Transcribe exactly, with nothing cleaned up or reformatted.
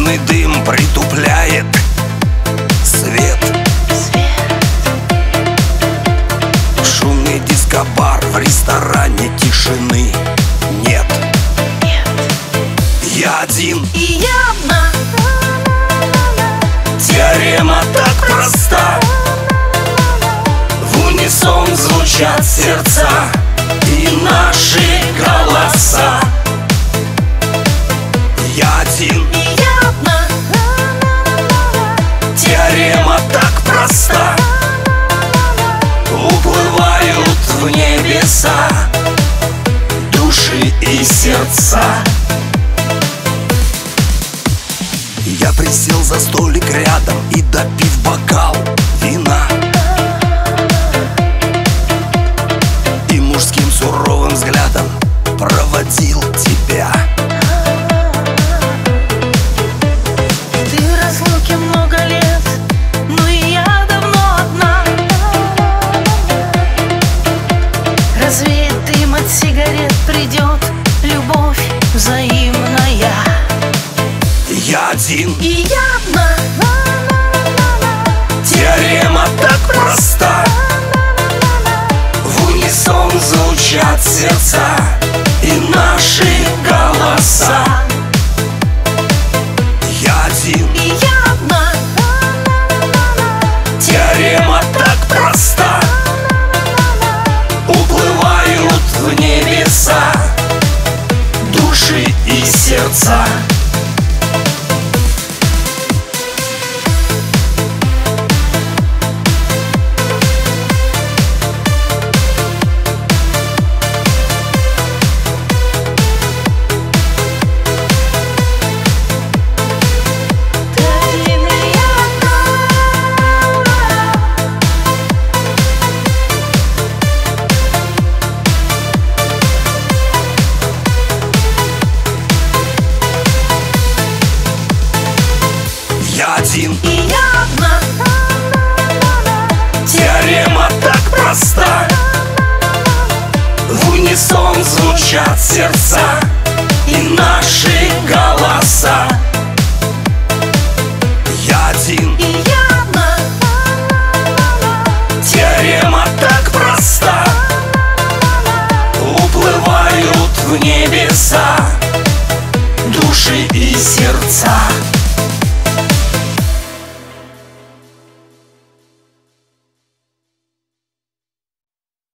Сигаретный дым притупляет свет. Шумный дискобар, в ресторане тишины нет. Я один И я одна. Теорема так проста. В унисон звучат сердца и наши голоса. Я один И я одна. Теорема так проста. Уплывают в небеса души и сердца. Я присел за столик рядом и, допив бокал вина, и мужским суровым взглядом проводил тебя. Ты в разлуке много лет, но и я давно одна. Развеет дым от сигарет, придет любовь взаимная. Я один И я одна. Теорема так проста. В унисон звучат сердца и наши голоса. Я один И я одна. Теорема так проста. Уплывают в небеса души и сердца. Я один И я одна. Теорема так проста. В унисон звучат сердца и наши голоса. Я один И я одна. Теорема так проста. Уплывают в небеса души и сердца.